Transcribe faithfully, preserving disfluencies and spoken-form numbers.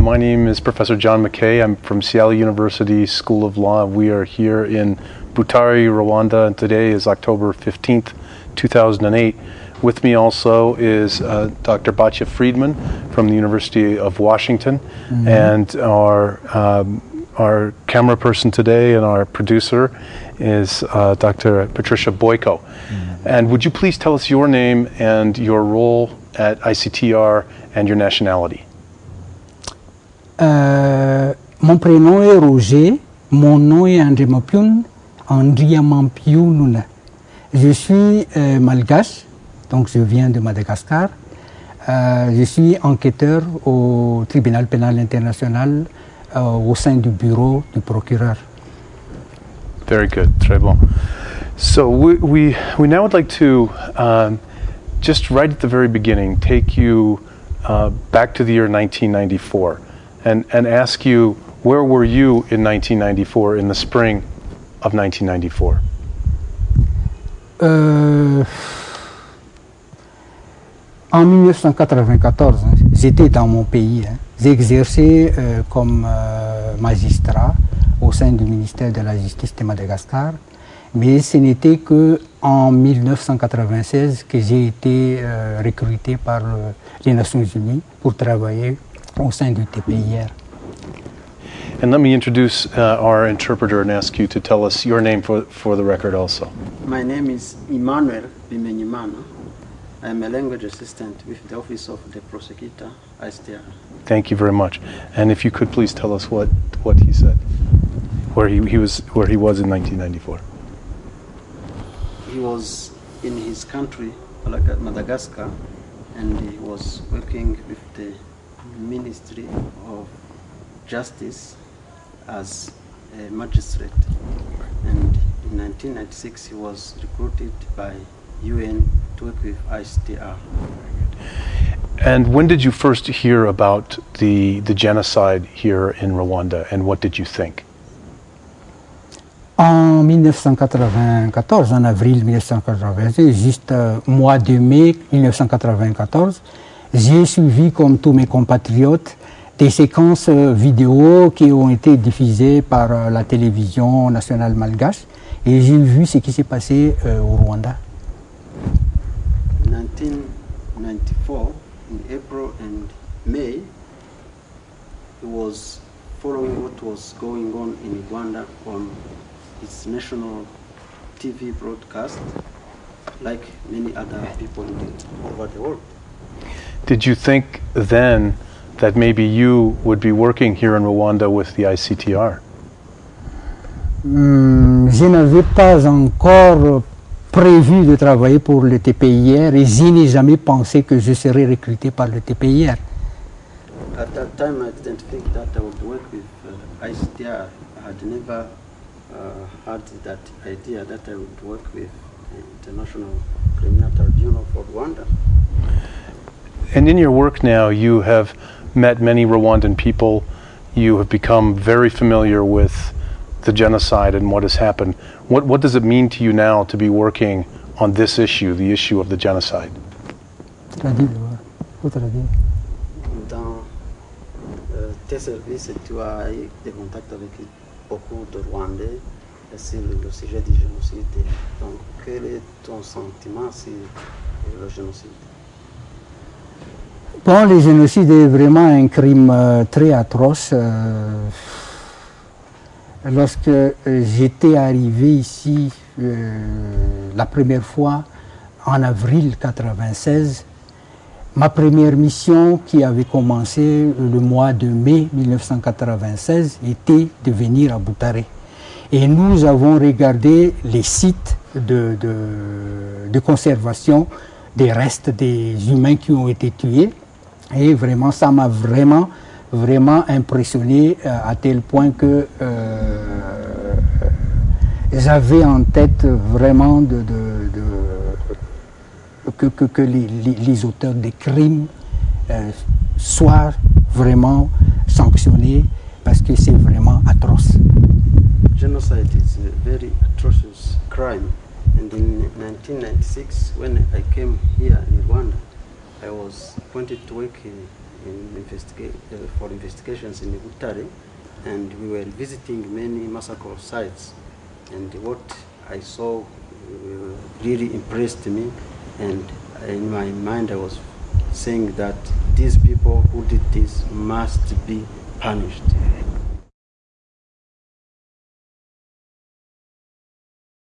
my name is Professor John McKay. I'm from Seattle University School of Law. We are here in Butare, Rwanda, and today is October fifteenth, two thousand eight. With me also is uh, Doctor Batya Friedman from the University of Washington, mm-hmm. and our um, our camera person today and our producer is uh, Doctor Patricia Boyko. Mm-hmm. And would you please tell us your name and your role at I C T R and your nationality? Euh, mon prénom est Roger, mon nom est André Mampiun, Andrea Mampiun. Je suis euh, malgache, donc je viens de Madagascar. Euh, je suis enquêteur au tribunal pénal international euh, au sein du bureau du procureur. Very good, très bon. So we, we, we now would like to, um, just right at the very beginning, take you uh, back to the year nineteen ninety-four and, and ask you, where were you in nineteen ninety-four, in the spring of nineteen ninety-four? Euh, en mille neuf cent quatre-vingt-quatorze, hein, j'étais dans mon pays. Hein. J'ai exercé euh, comme euh, magistrat au sein du ministère de la Justice de Madagascar. Mais ce n'était qu'en mille neuf cent quatre-vingt-seize que j'ai été euh, recruté par euh, les Nations Unies pour travailler au sein du T P I R. And let me introduce uh, our interpreter and ask you to tell us your name for, for the record also. My name is Emmanuel Bimenyimana. I am a language assistant with the Office of the Prosecutor, I C T R. Thank you very much. And if you could please tell us what, what he said, where he, he was, where he was in nineteen ninety-four. He was in his country, Madagascar, and he was working with the Ministry of Justice as a magistrate. And in nineteen ninety-six, he was recruited by U N to work with I C T R. And when did you first hear about the, the genocide here in Rwanda, and what did you think? En mille neuf cent quatre-vingt-quatorze, en avril mille neuf cent quatre-vingt-seize, juste euh, mois de mai mille neuf cent quatre-vingt-quatorze, j'ai suivi, comme tous mes compatriotes, des séquences euh, vidéo qui ont été diffusées par euh, la télévision nationale malgache, et j'ai vu ce qui s'est passé euh, au Rwanda. nineteen ninety-four, in April and May, he was following what was going on in Rwanda on its national T V broadcast, like many other people in the, over the world. Did you think then that maybe you would be working here in Rwanda with the I C T R? Hmm, je n'avais pas encore prévu de travailler pour le T P I R et je n'ai jamais pensé que je serais recruté par le T P I R. At that time, I didn't think that I would work with uh, I C T R. I had never uh, had that idea that I would work with the International Criminal Tribunal for Rwanda. And in your work now, you have met many Rwandan people. You have become very familiar with the genocide and what has happened. What, what does it mean to you now to be working on this issue, the issue of the genocide? Dans euh, tes services, tu as eu des contacts avec beaucoup de Rwandais sur le sujet du génocide. Donc, quel est ton sentiment sur le génocide? Bon, le génocide est vraiment un crime euh, très atroce. Euh, lorsque euh, j'étais arrivé ici euh, la première fois en avril quatre-vingt-seize, ma première mission qui avait commencé le mois de mai mille neuf cent quatre-vingt-seize était de venir à Butare. Et nous avons regardé les sites de, de, de conservation des restes des humains qui ont été tués. Et vraiment, ça m'a vraiment, vraiment impressionné euh, à tel point que euh, j'avais en tête vraiment de, de, de, que, que, que les, les, les auteurs des crimes euh, soient vraiment sanctionnés parce que c'est vraiment atroce. Genocide is a very atrocious crime, and in nineteen ninety-six, when I came here in Rwanda, I was appointed to work in in investigate, uh, for investigations in Butare, and we were visiting many massacre sites. And what I saw uh, really impressed me, and in my mind I was saying that these people who did this must be punished.